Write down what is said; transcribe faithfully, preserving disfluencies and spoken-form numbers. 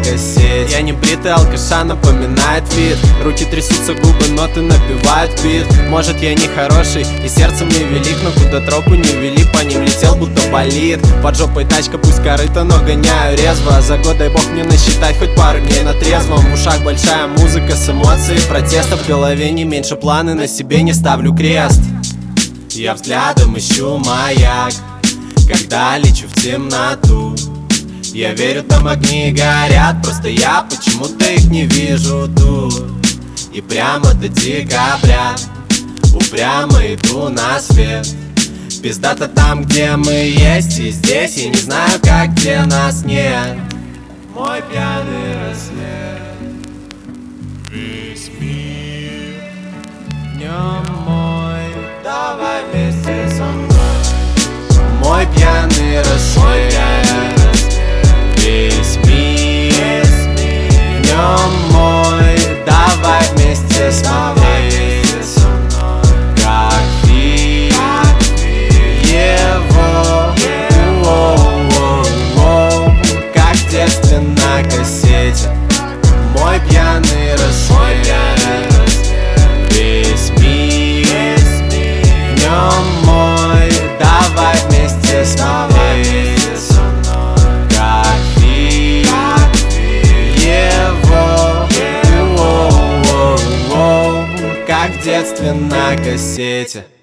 кассете. Я не бритый алкаша, напоминает вид. Руки трясутся, губы, ноты напевают бит. Может, я не хороший и сердцем не велик, но куда тропы не вели, по ним летел, будто болит. Под жопой тачка, пусть корыто, но гоняю резво. За год дай бог мне насчитать хоть пару дней на трезвом. В ушах большая музыка с эмоцией протеста. В голове не меньше, планы на себе не ставлю крест. Я взглядом ищу маяк, когда лечу в темноту. Я верю, там огни горят, просто я почему-то их не вижу тут. И прямо до декабря упрямо иду на свет. Пиздата там, где мы есть, и здесь я не знаю, как, где нас нет. Мой пьяный рассвет, весь мир в нем мой, давай вместе со мной. Мой пьяный рассвет, весь мир в нем мой, давай вместе смотреть, как фильм его, как в детстве на кассете. Мой пьяный рассвет, весь мир в нем мой, давай вместе смотреть, как фильм его, как в детстве на кассете.